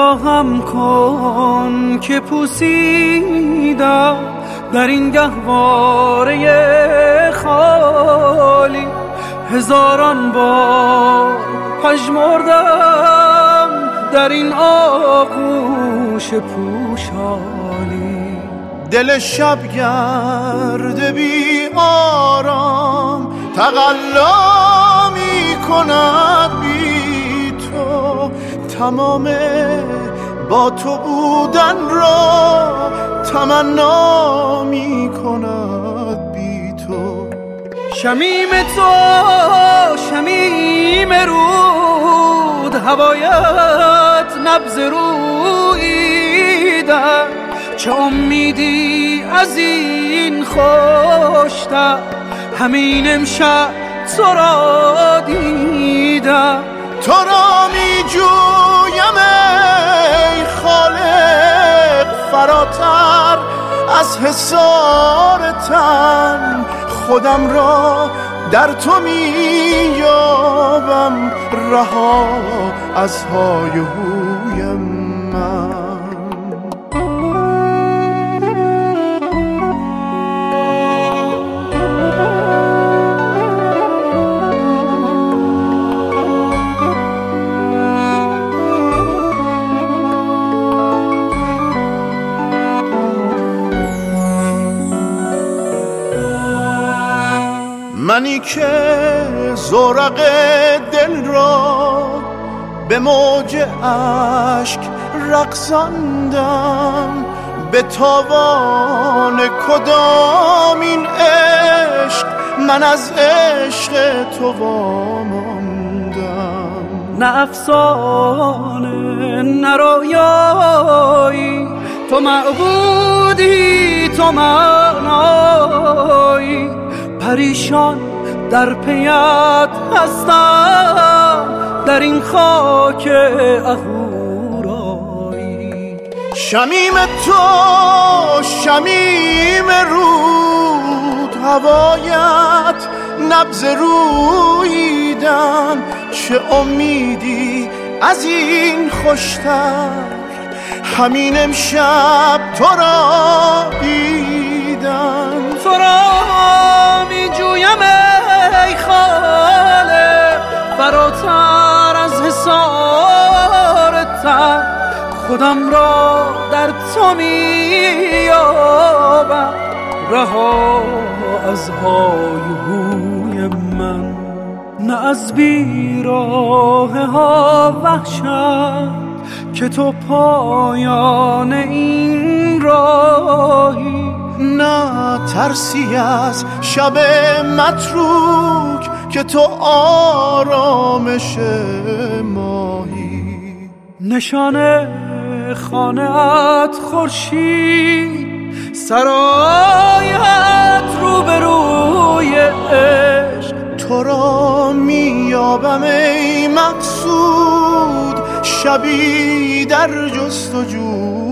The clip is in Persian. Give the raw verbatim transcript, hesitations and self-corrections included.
نگاهم کن که پوسیدم در این گهواره خالی، هزاران بار پژمردم در این آغوش پوشالی. دل شبگرد بی آرام تقلا می کند بی تو، تمام با تو بودن را تمنا می کند بی تو. شمیم تو شمیم رود، هوایت نبض روییدن، چه امیدی از این خوشتر همین امشب تو را دیدم. تو را می جویم ای خالق فراتر از حصار تن، خودم را در تو می یابم رها از های و هوی من. منی که زورق دل را به موج اشک رقصاندم، به تاوان کدام این عشق من از عشق تو واماندم. نه افسانه نه رویایی، تو معبودی تو معنایی، پریشان در پیت هستم در این خاک اهورایی. شمیم تو شمیم رود، هوایت نبض روییدن، چه امیدی از این خوشتر همین امشب تو را دیدم. تو را می جویم ای خالق فراتر از حصار تن، خودم را در تو می یابم رها از های هوی من. نه از بیراه ها وحشت که تو پایان این راهی، نه ترسی از شب متروک که تو آرامش ماهی. نشانه خانه‌ات خورشید، سرایت روبروی عشق، تو را میابم ای مقصود شبی در جستجو